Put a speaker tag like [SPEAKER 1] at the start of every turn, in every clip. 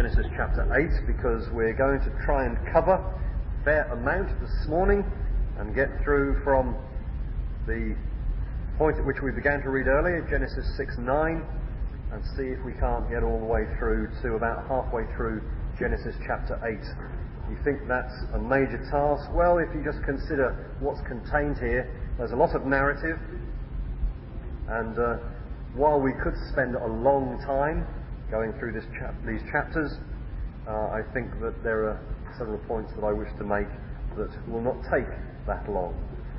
[SPEAKER 1] Genesis chapter 8 because we're going to try and cover a fair amount this morning and get through from the point at which we began to read earlier, Genesis 6:9, and see if we can't get all the way through to about halfway through Genesis chapter 8. You think that's a major task? Well, if you just consider what's contained here, there's a lot of narrative, and while we could spend a long time going through these chapters, I think that there are several points that I wish to make that will not take that long.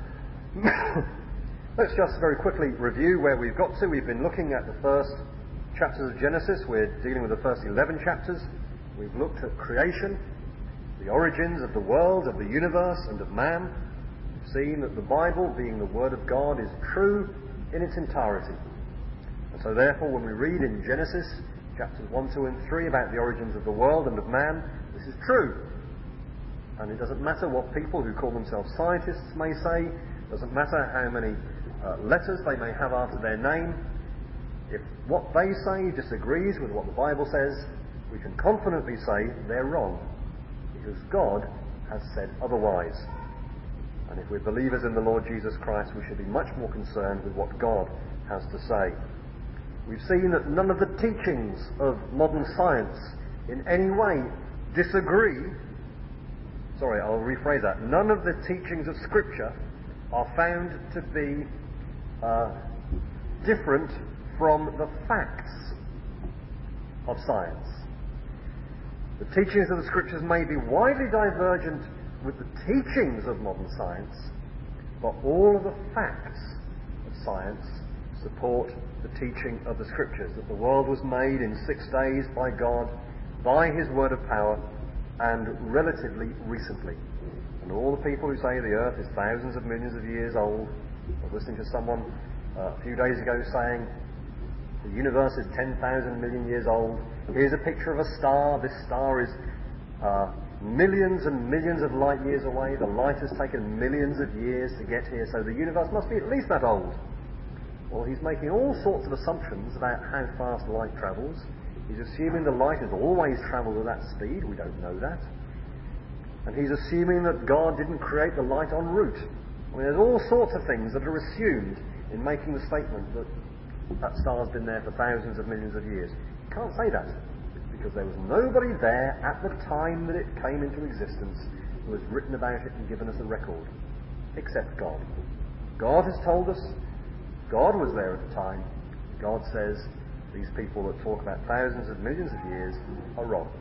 [SPEAKER 1] Let's just very quickly review where we've got to. We've been looking at the first chapters of Genesis. We're dealing with the first 11 chapters. We've looked at creation, the origins of the world, of the universe, and of man. We've seen that the Bible, being the Word of God, is true in its entirety. And so therefore, when we read in Genesis chapters 1, 2 and 3 about the origins of the world and of man, this is true. And it doesn't matter what people who call themselves scientists may say, it doesn't matter how many letters they may have after their name. If what they say disagrees with what the Bible says, we can confidently say they're wrong, because God has said otherwise. And if we're believers in the Lord Jesus Christ, we should be much more concerned with what God has to say. We've seen that none of the teachings of modern science in any way disagree. Sorry, I'll rephrase that. None of the teachings of Scripture are found to be different from the facts of science. The teachings of the Scriptures may be widely divergent with the teachings of modern science, but all of the facts of science support the teaching of the Scriptures, that the world was made in 6 days by God, by His word of power, and relatively recently. And all the people who say the earth is thousands of millions of years old, I was listening to someone a few days ago saying the universe is 10,000 million years old. Here's a picture of a star. This star is millions and millions of light years away. The light has taken millions of years to get here, so the universe must be at least that old. Well, he's making all sorts of assumptions about how fast light travels. He's assuming the light has always travelled at that speed. We don't know that. And he's assuming that God didn't create the light en route. I mean, there's all sorts of things that are assumed in making the statement that that star's been there for thousands of millions of years. You can't say that, because there was nobody there at the time that it came into existence who has written about it and given us a record, except God. God has told us. God was there at the time. God says these people that talk about thousands of millions of years are wrong.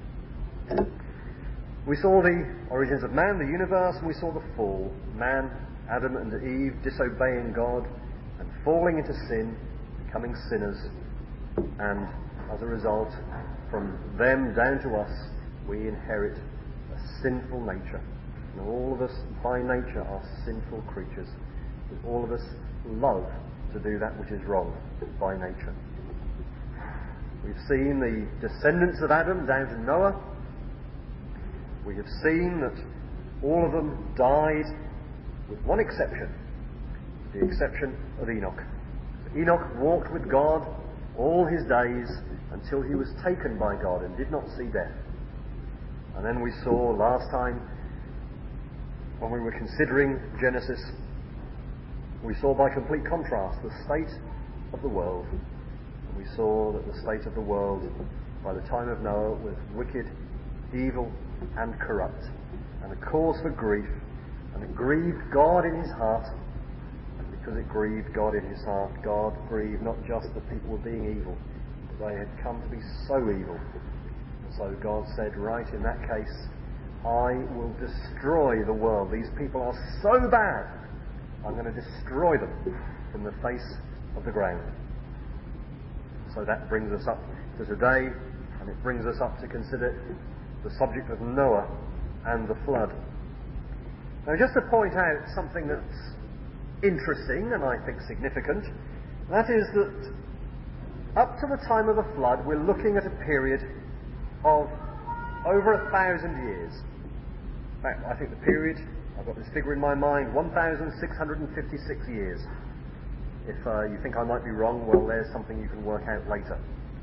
[SPEAKER 1] We saw the origins of man, the universe, and we saw the fall. Man, Adam and Eve disobeying God and falling into sin, becoming sinners, and as a result, from them down to us, we inherit a sinful nature. And all of us, by nature, are sinful creatures. And all of us love to do that which is wrong by nature. We've seen the descendants of Adam down to Noah. We have seen that all of them died with one exception, the exception of Enoch. So Enoch walked with God all his days until he was taken by God and did not see death. And then we saw last time, when we were considering Genesis, we saw by complete contrast the state of the world. And we saw that the state of the world by the time of Noah was wicked, evil and corrupt, and a cause for grief, and it grieved God in his heart. And because it grieved God in his heart, God grieved not just that people were being evil, but they had come to be so evil. And so God said, right, in that case, I will destroy the world. These people are so bad, I'm going to destroy them from the face of the ground. So that brings us up to today, and it brings us up to consider the subject of Noah and the flood. Now, just to point out something that's interesting and I think significant, that is that up to the time of the flood, we're looking at a period of over 1,000 years. In fact, I think the period, I've got this figure in my mind, 1,656 years. If you think I might be wrong, well, there's something you can work out later.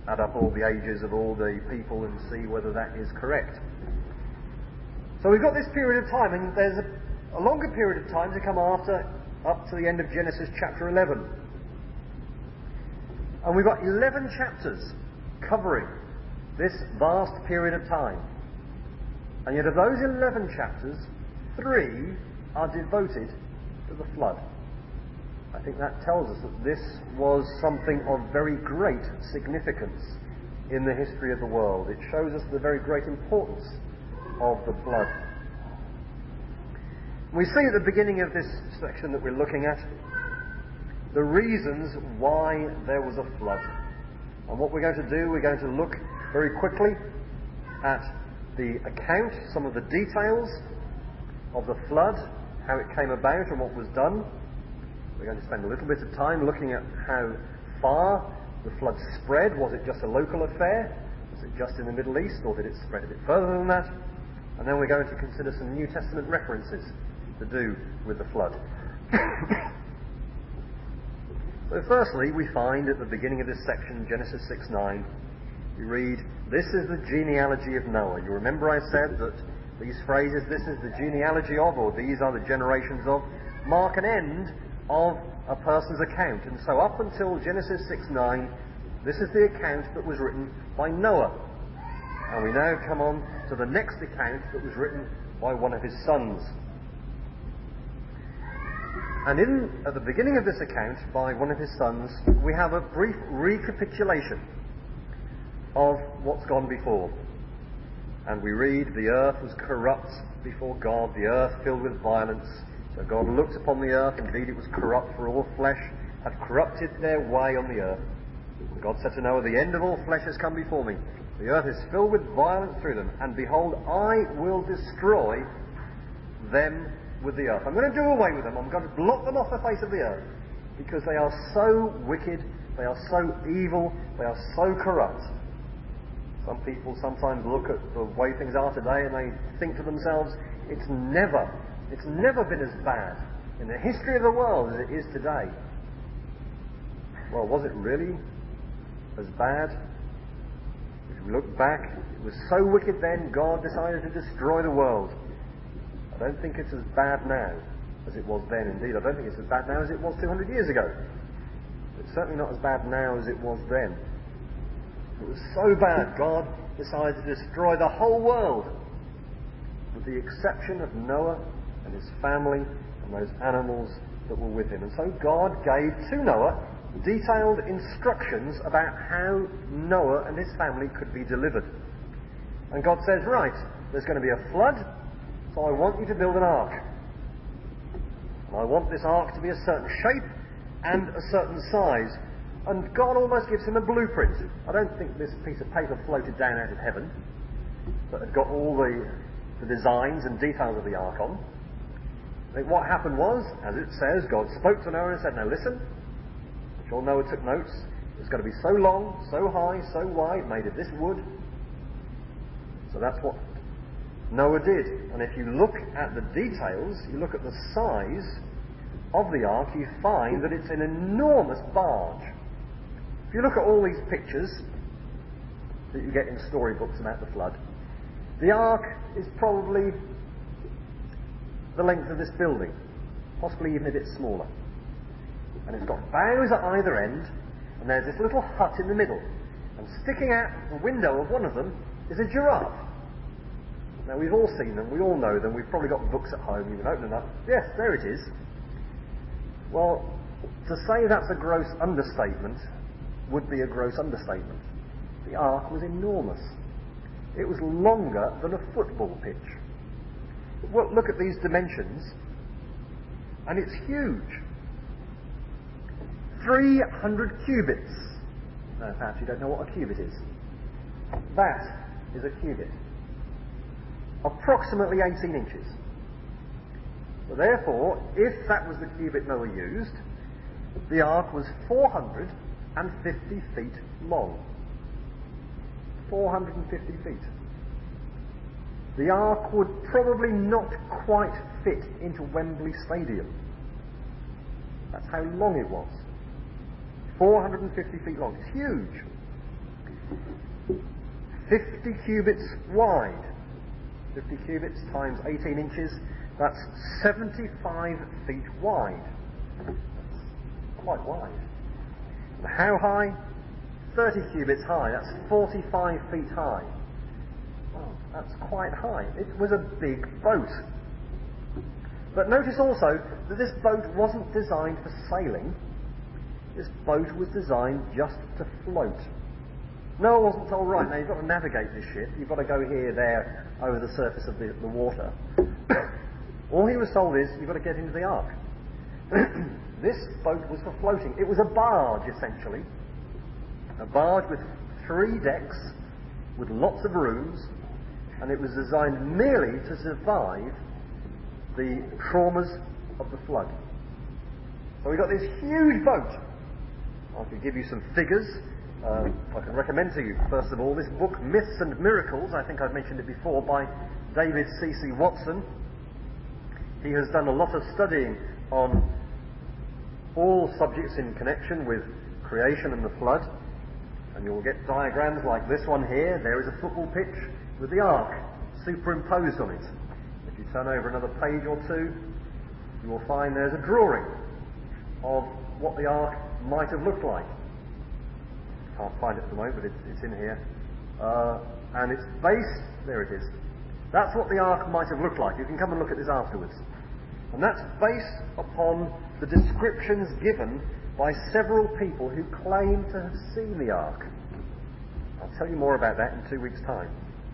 [SPEAKER 1] add up all the ages of all the people and see whether that is correct. So we've got this period of time, and there's a longer period of time to come after, up to the end of Genesis chapter 11. And we've got 11 chapters covering this vast period of time. And yet of those 11 chapters, 3 are devoted to the flood. I think that tells us that this was something of very great significance in the history of the world. It shows us the very great importance of the flood. We see at the beginning of this section that we're looking at the reasons why there was a flood. And what we're going to do, we're going to look very quickly at the account, some of the details of the flood, how it came about and what was done. We're going to spend a little bit of time looking at how far the flood spread. Was it just a local affair? Was it just in the Middle East, or did it spread a bit further than that? And then we're going to consider some New Testament references to do with the flood. So firstly, we find at the beginning of this section, Genesis 6:9, we read, "This is the genealogy of Noah." You remember I said that these phrases, "this is the genealogy of," or "these are the generations of," mark an end of a person's account. And so up until Genesis 6:9, this is the account that was written by Noah. And we now come on to the next account that was written by one of his sons. And at the beginning of this account by one of his sons, we have a brief recapitulation of what's gone before. And we read, "The earth was corrupt before God, the earth filled with violence. So God looked upon the earth, indeed it was corrupt, for all flesh had corrupted their way on the earth. And God said to Noah, the end of all flesh has come before me. The earth is filled with violence through them, and behold, I will destroy them with the earth." I'm going to do away with them. I'm going to blot them off the face of the earth, because they are so wicked, they are so evil, they are so corrupt. Some people sometimes look at the way things are today and they think to themselves, it's never been as bad in the history of the world as it is today. Well, was it really as bad? If we look back, it was so wicked then, God decided to destroy the world. I don't think it's as bad now as it was then. Indeed, I don't think it's as bad now as it was 200 years ago. It's certainly not as bad now as it was then. It was so bad, God decided to destroy the whole world, with the exception of Noah and his family and those animals that were with him. And so God gave to Noah detailed instructions about how Noah and his family could be delivered. And God says, right, there's going to be a flood, so I want you to build an ark. And I want this ark to be a certain shape and a certain size. And God almost gives him a blueprint. I don't think this piece of paper floated down out of heaven, but had got all the designs and details of the ark on. I think what happened was, as it says, God spoke to Noah and said, now listen, I'm sure Noah took notes. It's got to be so long, so high, so wide, made of this wood. So that's what Noah did. And if you look at the details, you look at the size of the ark, you find that it's an enormous barge. If you look at all these pictures that you get in storybooks about the flood, the ark is probably the length of this building, possibly even a bit smaller. And it's got bows at either end, and there's this little hut in the middle. And sticking out the window of one of them is a giraffe. Now, we've all seen them, we all know them, we've probably got books at home, you can open them up. Yes, there it is. Well, to say that's a gross understatement would be a gross understatement. The ark was enormous. It was longer than a football pitch. Well, look at these dimensions, and it's huge. 300 cubits. Now, perhaps you don't know what a cubit is. That is a cubit. Approximately 18 inches. So therefore, if that was the cubit Noah used, the ark was 450 feet long. 450 feet. The ark would probably not quite fit into Wembley Stadium. That's how long it was. 450 feet long. It's huge. 50 cubits wide. 50 cubits times 18 inches, that's 75 feet wide. That's quite wide. And how high? 30 cubits high, that's 45 feet high. Oh, that's quite high. It was a big boat. But notice also that this boat wasn't designed for sailing. This boat was designed just to float. Noah wasn't told, right, now you've got to navigate this ship, you've got to go here, there, over the surface of the water. All he was told is, you've got to get into the ark. This boat was for floating. It was a barge, essentially. A barge with 3 decks, with lots of rooms, and it was designed merely to survive the traumas of the flood. So we've got this huge boat. I could give you some figures. I can recommend to you, first of all, this book, Myths and Miracles. I think I've mentioned it before, by David C.C. Watson. He has done a lot of studying on all subjects in connection with creation and the flood. And you'll get diagrams like this one here. There is a football pitch with the ark superimposed on it. If you turn over another page or two, you will find there's a drawing of what the ark might have looked like. Can't find it at the moment, but it's in here. And its base, there it is. That's what the ark might have looked like. You can come and look at this afterwards. And that's based upon the descriptions given by several people who claim to have seen the ark. I'll tell you more about that in 2 weeks' time.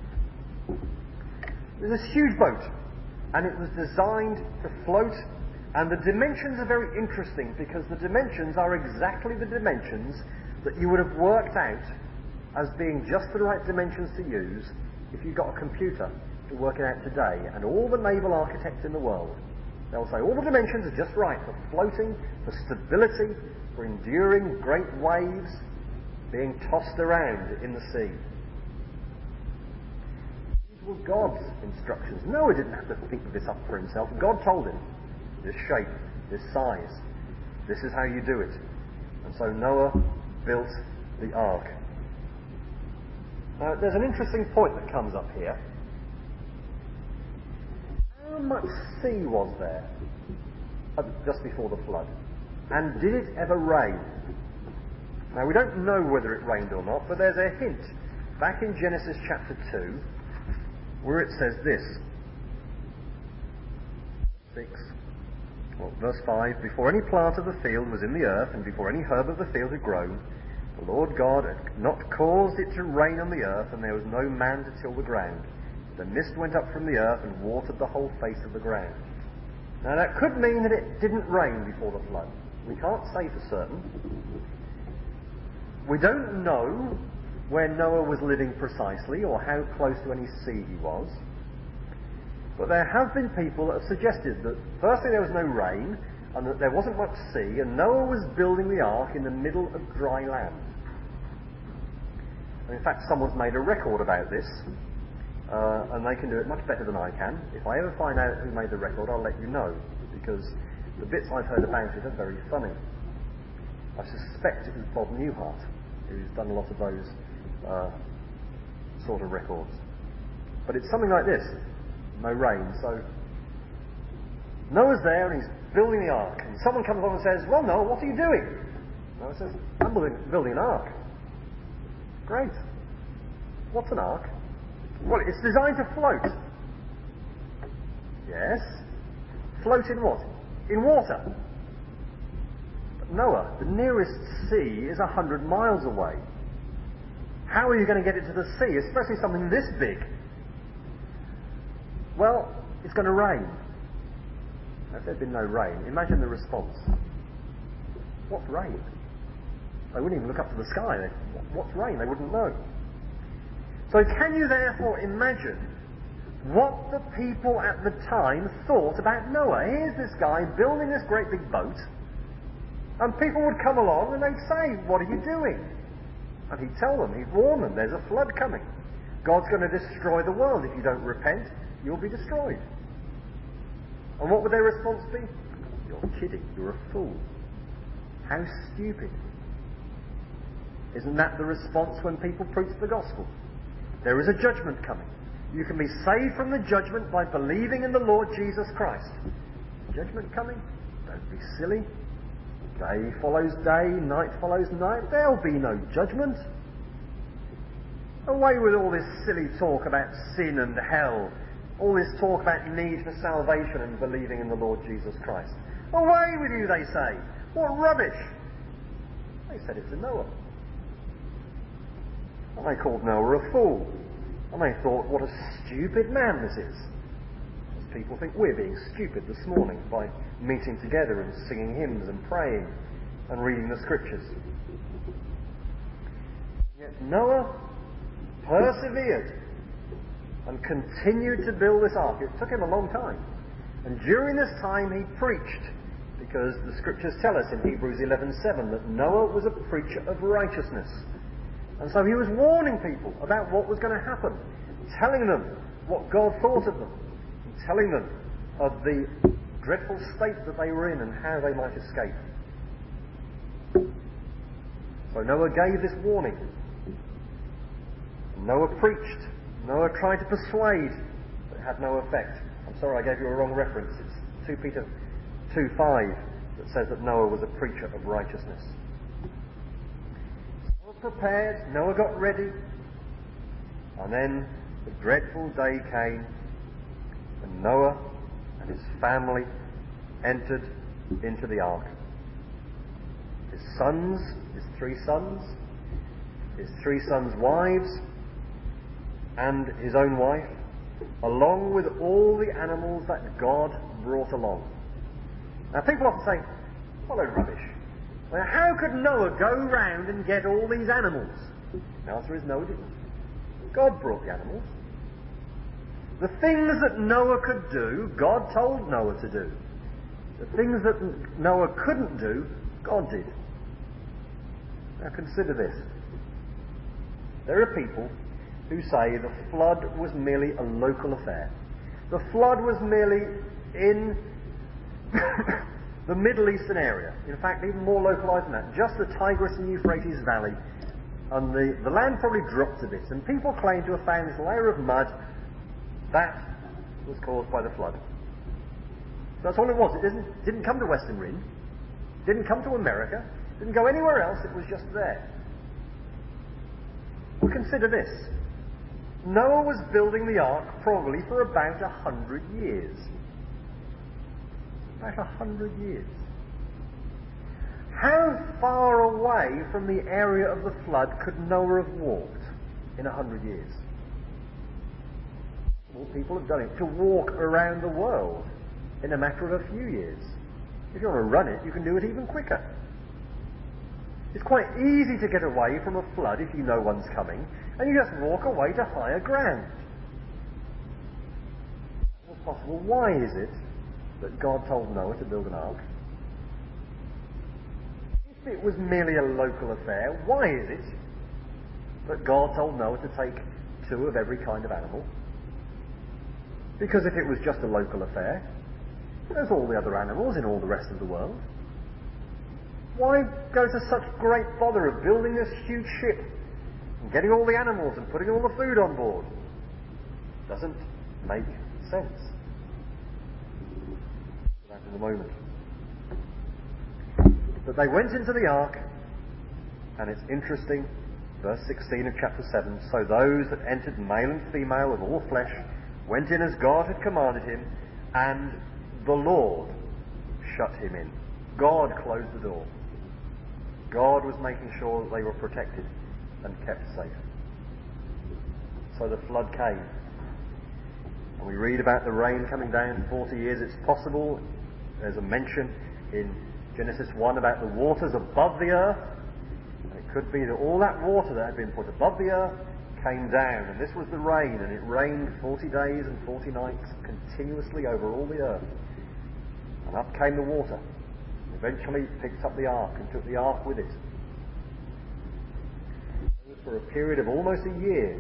[SPEAKER 1] There's this huge boat, and it was designed to float, and the dimensions are very interesting because the dimensions are exactly the dimensions that you would have worked out as being just the right dimensions to use if you got a computer to work it out today. And all the naval architects in the world, they'll say all the dimensions are just right for floating, for stability, for enduring great waves, being tossed around in the sea. These were God's instructions. Noah didn't have to think this up for himself. God told him, this shape, this size, this is how you do it. And so Noah built the ark. Now, there's an interesting point that comes up here. How much sea was there just before the flood? And did it ever rain? Now, we don't know whether it rained or not, but there's a hint back in Genesis chapter 2 where it says this. 6. Well, verse 5, before any plant of the field was in the earth, and before any herb of the field had grown, the Lord God had not caused it to rain on the earth, and there was no man to till the ground. The mist went up from the earth and watered the whole face of the ground. Now that could mean that it didn't rain before the flood. We can't say for certain. We don't know where Noah was living precisely, or how close to any sea he was. But there have been people that have suggested that firstly there was no rain, and that there wasn't much sea, and Noah was building the ark in the middle of dry land. And in fact, someone's made a record about this, and they can do it much better than I can. If I ever find out who made the record, I'll let you know, because the bits I've heard about it are very funny. I suspect it was Bob Newhart, who's done a lot of those sort of records. But it's something like this. No rain, so Noah's there and he's building the ark, and someone comes along and says, well, Noah, what are you doing? Noah says, I'm building an ark. Great. What's an ark? Well, it's designed to float. Yes. Float in what? In water. But Noah, the nearest sea is 100 miles away. How are you going to get it to the sea, especially something this big? Well, it's going to rain. Now, if there'd been no rain, imagine the response. What rain? They wouldn't even look up to the sky. What's rain? They wouldn't know. So can you therefore imagine what the people at the time thought about Noah? Here's this guy building this great big boat, and people would come along and they'd say, what are you doing? And he'd tell them, he'd warn them, there's a flood coming. God's going to destroy the world. If you don't repent, you'll be destroyed. And what would their response be? You're kidding. You're a fool. How stupid. Isn't that the response when people preach the gospel? There is a judgment coming. You can be saved from the judgment by believing in the Lord Jesus Christ. Judgment coming? Don't be silly. Day follows day, night follows night. There'll be no judgment. Away with all this silly talk about sin and hell. All this talk about need for salvation and believing in the Lord Jesus Christ. Away with you, they say. What rubbish. They said it to Noah. And they called Noah a fool. And they thought, what a stupid man this is. As people think we're being stupid this morning by meeting together and singing hymns and praying and reading the scriptures. Yet Noah persevered and continued to build this ark. It took him a long time. And during this time he preached, because the scriptures tell us in Hebrews 11:7 that Noah was a preacher of righteousness. And so he was warning people about what was going to happen, telling them what God thought of them, and telling them of the dreadful state that they were in and how they might escape. So Noah gave this warning. Noah preached. Noah tried to persuade, but it had no effect. I'm sorry, I gave you a wrong reference. It's 2 Peter 2:5 that says that Noah was a preacher of righteousness. Noah prepared, Noah got ready, and then the dreadful day came when Noah and his family entered into the ark. His sons, his 3 sons, his 3 sons' wives, and his own wife, along with all the animals that God brought along. Now people often say, what a rubbish. Well, how could Noah go round and get all these animals? The answer is no, he didn't. God brought the animals. The things that Noah could do, God told Noah to do. The things that Noah couldn't do, God did. Now consider this. There are people who say the flood was merely a local affair. The flood was merely in the Middle Eastern area. In fact, even more localized than that. Just the Tigris and Euphrates Valley. And the land probably dropped a bit. And people claim to have found this layer of mud that was caused by the flood. That's all it was. It didn't come to Western Rim. Didn't come to America. Didn't go anywhere else. It was just there. Well, consider this. Noah was building the ark probably for about 100 years. About 100 years. How far away from the area of the flood could Noah have walked in 100 years? Well, people have done it to walk around the world in a matter of a few years. If you want to run it, you can do it even quicker. It's quite easy to get away from a flood if you know one's coming, and you just walk away to higher ground. What's possible? Why is it that God told Noah to build an ark? If it was merely a local affair, why is it that God told Noah to take 2 of every kind of animal? Because if it was just a local affair, there's all the other animals in all the rest of the world. Why go to such great bother of building this huge ship and getting all the animals and putting all the food on board? Doesn't make sense. That in a moment. But they went into the ark, and it's interesting, verse 16 of chapter 7, so those that entered, male and female of all flesh, went in as God had commanded him, and the Lord shut him in. God closed the door. God was making sure that they were protected and kept safe. So the flood came. And we read about the rain coming down 40 years. It's possible, there's a mention in Genesis 1 about the waters above the earth. And it could be that all that water that had been put above the earth came down. And this was the rain. And it rained 40 days and 40 nights continuously over all the earth. And up came the water. Eventually picked up the ark and took the ark with it. For a period of almost a year,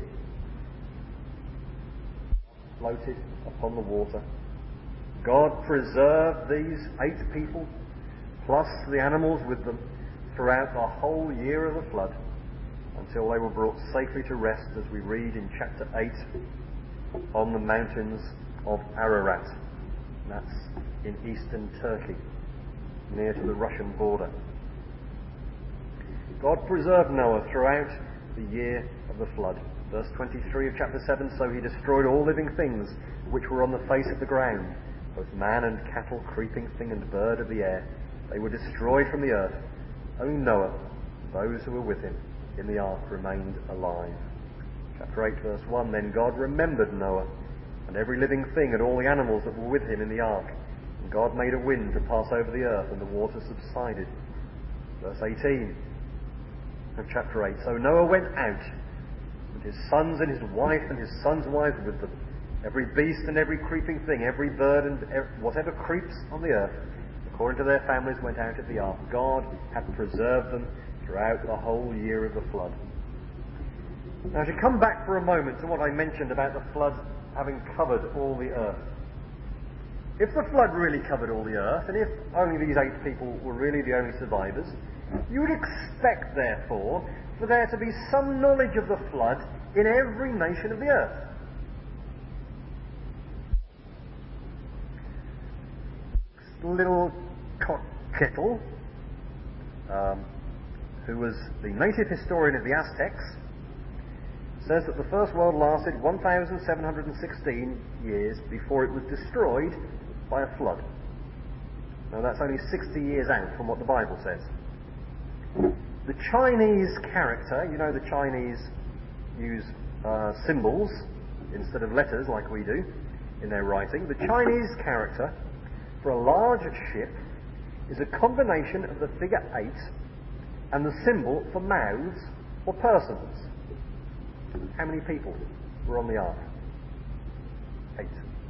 [SPEAKER 1] floated upon the water. God preserved these 8 people, plus the animals with them, throughout the whole year of the flood. until they were brought safely to rest, as we read in chapter 8, on the mountains of Ararat. That's in eastern Turkey, near to the Russian border. God preserved Noah throughout the year of the flood. Verse 23 of chapter 7, so he destroyed all living things which were on the face of the ground, both man and cattle, creeping thing and bird of the air. They were destroyed from the earth. Only Noah and those who were with him in the ark remained alive. Chapter 8 verse 1, then God remembered Noah and every living thing and all the animals that were with him in the ark. And God made a wind to pass over the earth, and the water subsided. Verse 18 of chapter 8, so Noah went out, and his sons and his wife and his sons' wives with them. Every beast and every creeping thing, every bird and whatever creeps on the earth, according to their families, went out of the ark. God had preserved them throughout the whole year of the flood. Now, to come back for a moment to what I mentioned about the flood having covered all the earth. If the flood really covered all the earth, and if only these 8 people were really the only survivors, you would expect, therefore, for there to be some knowledge of the flood in every nation of the earth. Little Cockettle, who was the native historian of the Aztecs, says that the first world lasted 1,716 years before it was destroyed by a flood. Now that's only 60 years out from what the Bible says. The Chinese character, you know the Chinese use symbols instead of letters like we do in their writing. The Chinese character for a large ship is a combination of the figure 8 and the symbol for mouths or persons. How many people were on the ark? 8.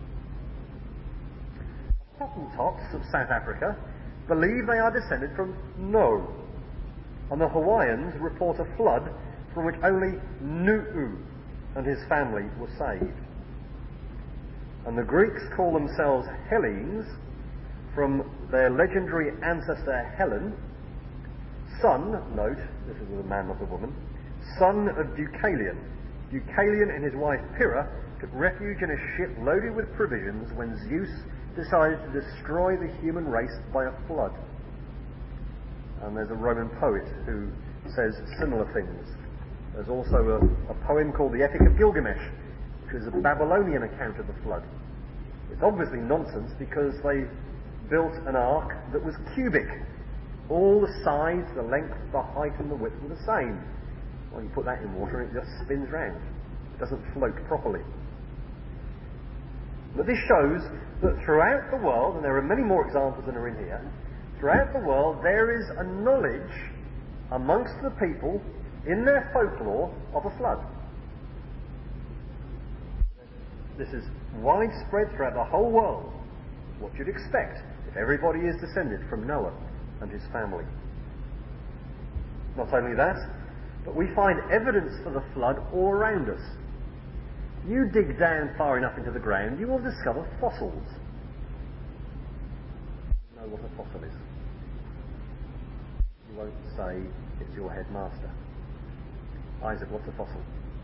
[SPEAKER 1] Hottentots of South Africa believe they are descended from No, and the Hawaiians report a flood from which only Nu'u and his family were saved. And the Greeks call themselves Hellenes from their legendary ancestor Helen, son, note, this is a man not a woman, son of Deucalion. Deucalion and his wife Pyrrha took refuge in a ship loaded with provisions when Zeus decided to destroy the human race by a flood. And there's a Roman poet who says similar things. There's also a poem called the Epic of Gilgamesh, which is a Babylonian account of the flood. It's obviously nonsense because they built an ark that was cubic. All the sides, the length, the height and the width were the same. Well, you put that in water and it just spins round. It doesn't float properly. But this shows that throughout the world, and there are many more examples than are in here, throughout the world there is a knowledge amongst the people in their folklore of a flood. This is widespread throughout the whole world. What you'd expect if everybody is descended from Noah and his family. Not only that, but we find evidence for the flood all around us. You dig down far enough into the ground, you will discover fossils. You know what a fossil is. You won't say it's your headmaster. Isaac, what's a fossil?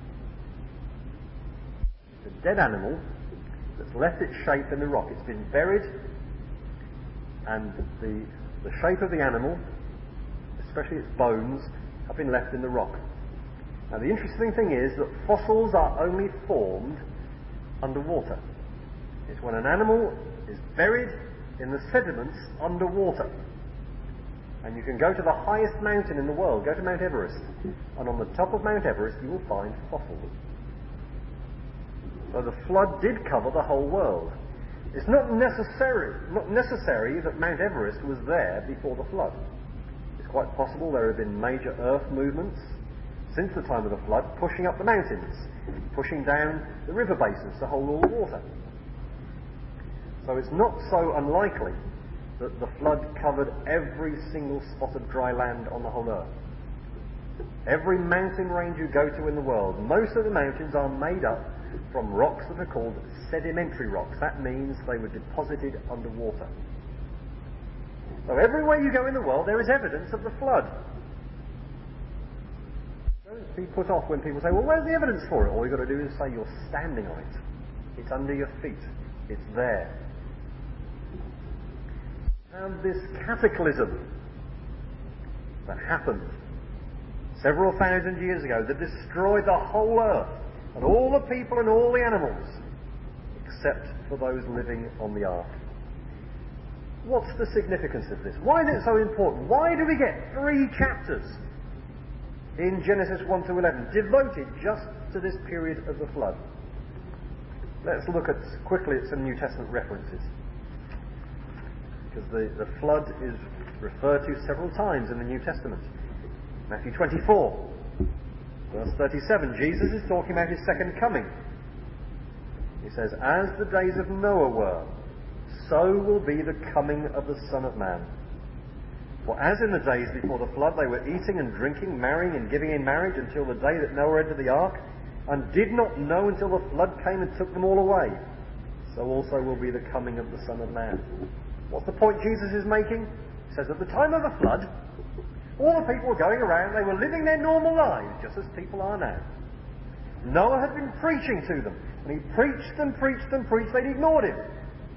[SPEAKER 1] It's a dead animal that's left its shape in the rock. It's been buried, and the shape of the animal, especially its bones, have been left in the rock. Now the interesting thing is that fossils are only formed underwater. It's when an animal is buried in the sediments underwater. And you can go to the highest mountain in the world, go to Mount Everest, and on the top of Mount Everest you will find fossils. So the flood did cover the whole world. It's not necessary that Mount Everest was there before the flood. It's quite possible there have been major earth movements since the time of the flood, pushing up the mountains, pushing down the river basins to hold all the water. So it's not so unlikely that the flood covered every single spot of dry land on the whole earth. Every mountain range you go to in the world, most of the mountains are made up from rocks that are called sedimentary rocks. That means they were deposited underwater. So everywhere you go in the world, there is evidence of the flood. Don't be put off when people say, well, where's the evidence for it? All you've got to do is say you're standing on it. It's under your feet. It's there. And this cataclysm that happened several thousand years ago that destroyed the whole earth and all the people and all the animals except for those living on the ark. What's the significance of this? Why is it so important? Why do we get 3 chapters in Genesis 1 to 11 devoted just to this period of the flood? Let's look quickly at some New Testament references. Because the flood is referred to several times in the New Testament. Matthew 24, verse 37, Jesus is talking about his second coming. He says, as the days of Noah were, so will be the coming of the Son of Man. For as in the days before the flood they were eating and drinking, marrying and giving in marriage until the day that Noah entered the ark, and did not know until the flood came and took them all away, so also will be the coming of the Son of Man. What's the point Jesus is making? He says, at the time of the flood, all the people were going around, they were living their normal lives, just as people are now. Noah had been preaching to them, and he preached and preached and preached, they'd ignored him.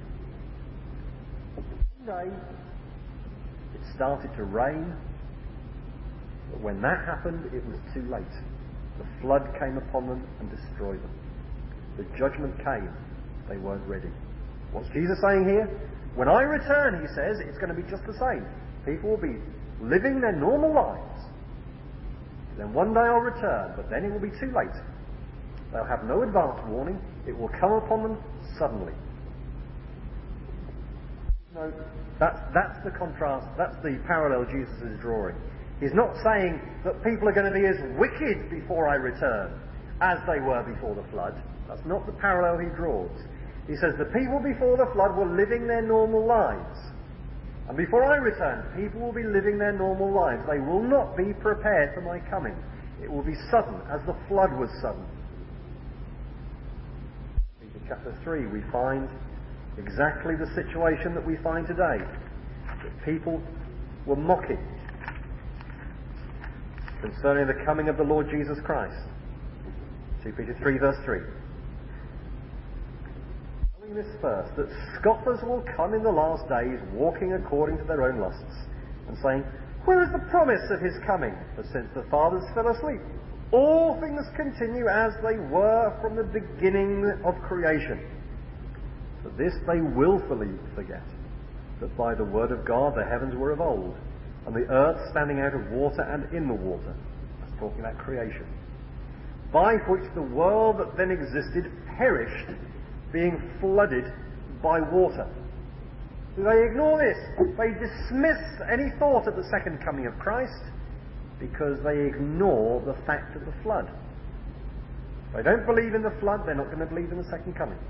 [SPEAKER 1] One day, it started to rain, but when that happened, it was too late. The flood came upon them and destroyed them. The judgment came, they weren't ready. What's Jesus saying here? When I return, he says, it's going to be just the same. People will be living their normal lives. Then one day I'll return, but then it will be too late. They'll have no advance warning. It will come upon them suddenly. No, that's the contrast, that's the parallel Jesus is drawing. He's not saying that people are going to be as wicked before I return as they were before the flood. That's not the parallel he draws. He says the people before the flood were living their normal lives. And before I return, people will be living their normal lives. They will not be prepared for my coming. It will be sudden, as the flood was sudden. In chapter 3, we find exactly the situation that we find today. That people were mocking concerning the coming of the Lord Jesus Christ. 2 Peter 3, verse 3. This first, that scoffers will come in the last days, walking according to their own lusts, and saying, where is the promise of his coming? For since the fathers fell asleep, all things continue as they were from the beginning of creation. For this they willfully forget, that by the word of God the heavens were of old, and the earth standing out of water and in the water. That's talking about creation. By which the world that then existed perished, being flooded by water. Do they ignore this? They dismiss any thought of the second coming of Christ because they ignore the fact of the flood. If they don't believe in the flood, they're not going to believe in the second coming.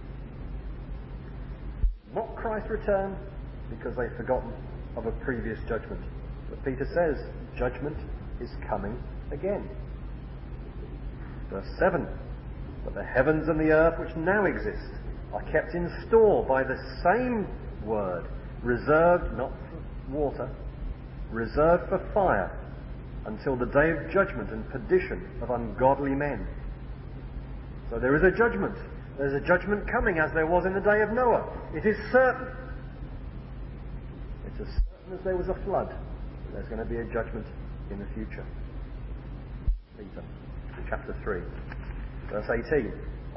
[SPEAKER 1] Mock Christ's return because they've forgotten of a previous judgment. But Peter says judgment is coming again. Verse 7. But the heavens and the earth which now exist are kept in store by the same word, reserved not for water, reserved for fire, until the day of judgment and perdition of ungodly men. So there is a judgment. There's a judgment coming as there was in the day of Noah. It is certain. It's as certain as there was a flood. There's going to be a judgment in the future. Peter, chapter 3. Verse 18.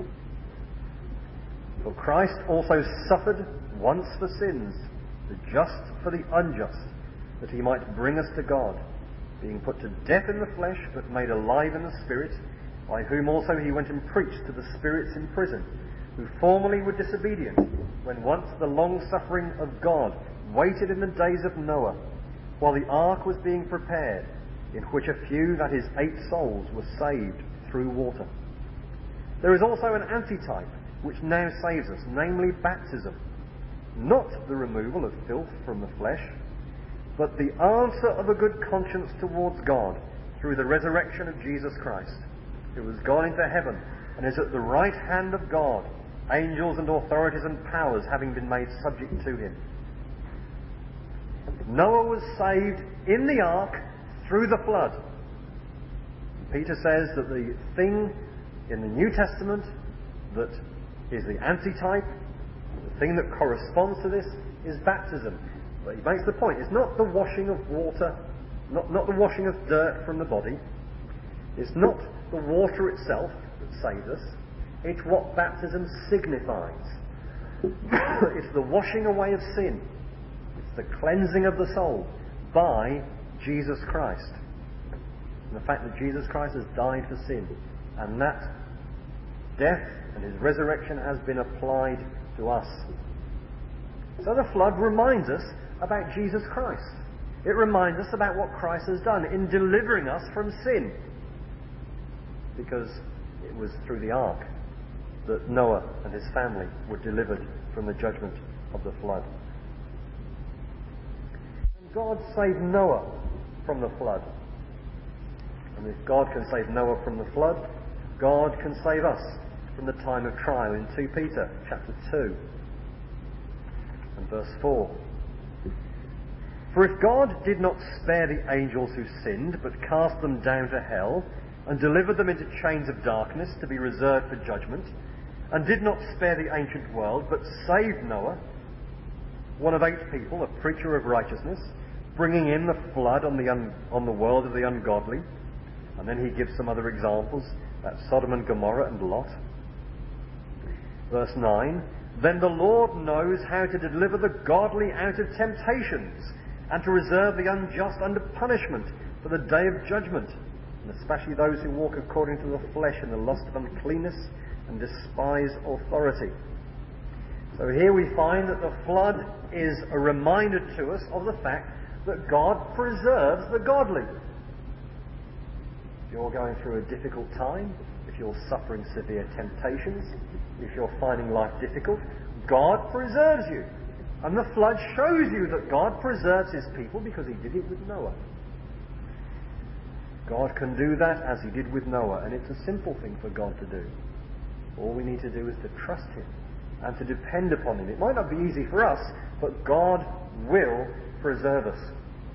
[SPEAKER 1] For Christ also suffered once for sins, the just for the unjust, that he might bring us to God, being put to death in the flesh, but made alive in the Spirit, by whom also he went and preached to the spirits in prison, who formerly were disobedient, when once the long-suffering of God waited in the days of Noah, while the ark was being prepared, in which a few, that is 8 souls, were saved through water. There is also an antitype which now saves us, namely baptism. Not the removal of filth from the flesh, but the answer of a good conscience towards God through the resurrection of Jesus Christ, who has gone into heaven and is at the right hand of God, angels and authorities and powers having been made subject to him. Noah was saved in the ark through the flood. Peter says that the thing in the New Testament that is the antitype, the thing that corresponds to this, is baptism. But he makes the point, it's not the washing of water, not the washing of dirt from the body. It's not the water itself that saves us. It's what baptism signifies. It's the washing away of sin. It's the cleansing of the soul by Jesus Christ. And the fact that Jesus Christ has died for sin, and that death and his resurrection has been applied to us. So the flood reminds us about Jesus Christ. It reminds us about what Christ has done in delivering us from sin. Because it was through the ark that Noah and his family were delivered from the judgment of the flood. And God saved Noah from the flood. And if God can save Noah from the flood, God can save us from the time of trial in 2 Peter chapter 2 and verse 4. For if God did not spare the angels who sinned, but cast them down to hell, and delivered them into chains of darkness to be reserved for judgment, and did not spare the ancient world, but saved Noah, one of 8 people, a preacher of righteousness, bringing in the flood on the world of the ungodly. And then he gives some other examples, that's Sodom and Gomorrah and Lot. Verse 9, then the Lord knows how to deliver the godly out of temptations, and to reserve the unjust under punishment for the day of judgment, and especially those who walk according to the flesh in the lust of uncleanness and despise authority. So here we find that the flood is a reminder to us of the fact that God preserves the godly. If you're going through a difficult time, if you're suffering severe temptations, if you're finding life difficult, God preserves you. And the flood shows you that God preserves his people because he did it with Noah. God can do that as he did with Noah, and it's a simple thing for God to do. All we need to do is to trust him and to depend upon him. It might not be easy for us, but God will preserve us.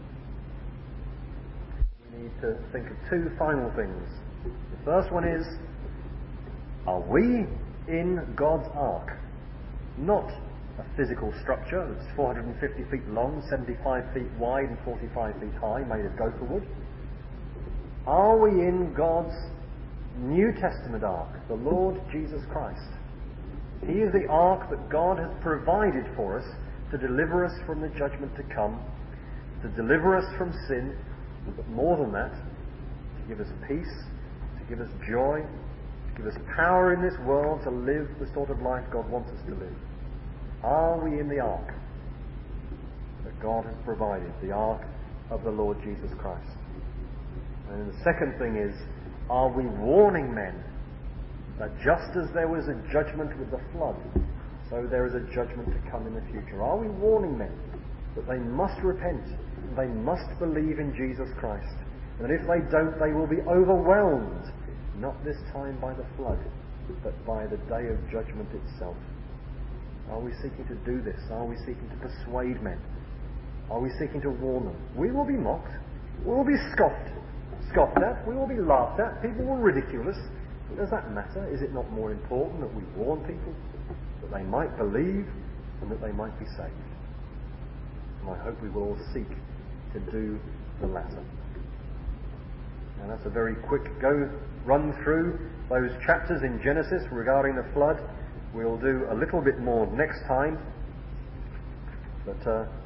[SPEAKER 1] We need to think of 2 final things. The first one is, are we in God's ark? Not a physical structure that's 450 feet long, 75 feet wide and 45 feet high, made of gopher wood. Are we in God's New Testament ark, the Lord Jesus Christ? He is the ark that God has provided for us to deliver us from the judgment to come, to deliver us from sin, but more than that, to give us peace, to give us joy, to give us power in this world to live the sort of life God wants us to live. Are we in the ark that God has provided, the ark of the Lord Jesus Christ? And the second thing is, are we warning men that just as there was a judgment with the flood, so there is a judgment to come in the future? Are we warning men that they must repent, and they must believe in Jesus Christ, and that if they don't, they will be overwhelmed, not this time by the flood, but by the day of judgment itself? Are we seeking to do this? Are we seeking to persuade men? Are we seeking to warn them? We will be mocked. We will be scoffed at. We will be laughed at. People will ridicule us. But does that matter? Is it not more important that we warn people that they might believe and that they might be saved? And I hope we will all seek to do the latter. Now that's a very quick run through those chapters in Genesis regarding the flood. We'll do a little bit more next time, but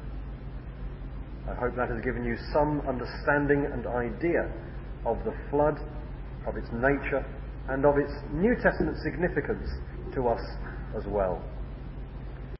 [SPEAKER 1] I hope that has given you some understanding and idea of the flood, of its nature, and of its New Testament significance to us as well.